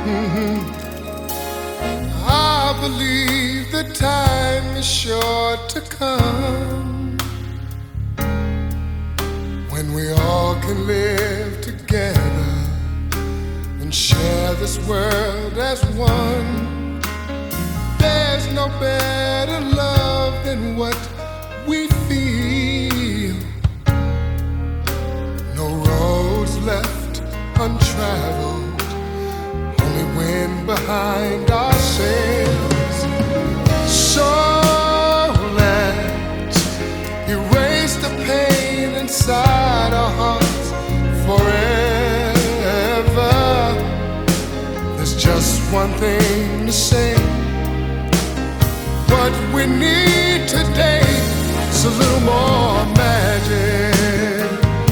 Mhm. I believe the time is sure to come when we all can live together and share this world as one. There's no better love than what we feel. No roads left untraveled, only wind behind our sails. So let's erase the pain inside our hearts forever. There's just one thing to say. What we need today is a little more magic.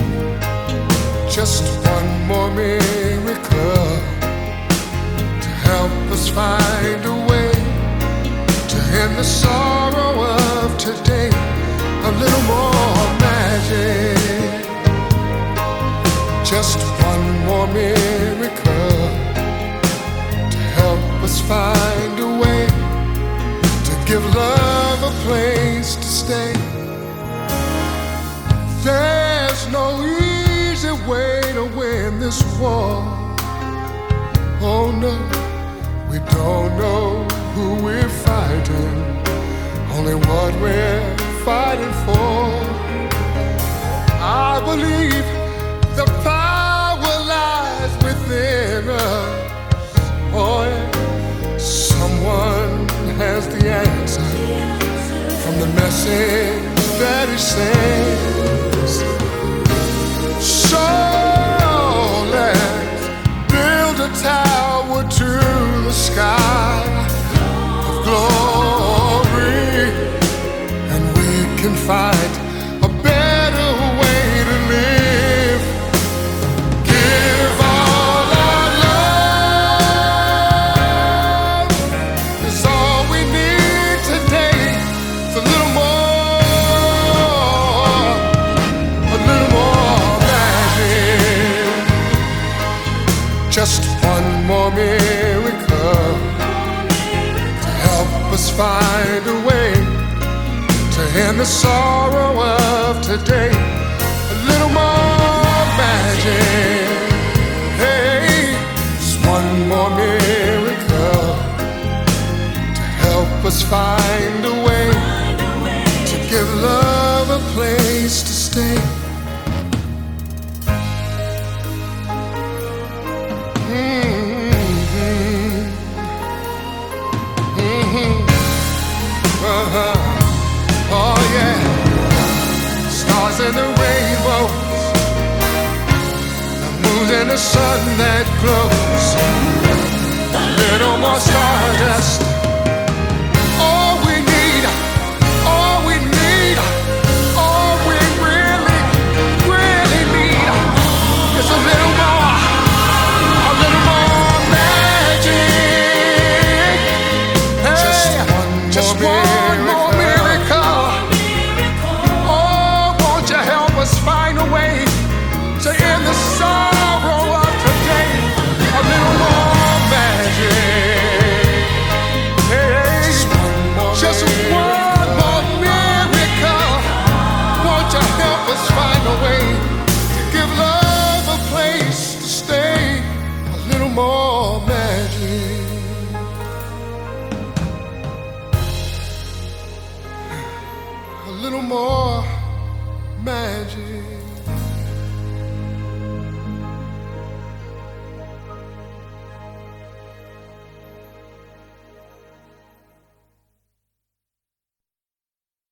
Just one more miracle to help us find a way to end the sorrow of today. A little more magic. Just one more miracle to help us find a way to give love a place to stay. There's no easy way to win this war. Oh no, we don't know who we're fighting, only what we're fighting for. I believe the power lies within us. Oh yeah. Someone has the answer from the message that he sends. So let's build a tower to the sky of glory, and we can find a better way to live. Give all our love is all we need today. It's a little more magic. Just one more miracle to help us find a way to end the sorrow of today. A little more magic. Hey, just one more miracle to help us find a way to give love a place to stay. Oh yeah, stars and the rainbows, the moon and the sun that glows, a little more stardust. All we need, all we need, all we really, really need is a little more magic. Hey, just one more miracle. Oh, won't you help us find a way to end the sorrow of today? A little more magic. Hey, just one more miracle. Won't you help us find a way to give love a place to stay? A little more magic. A little more magic.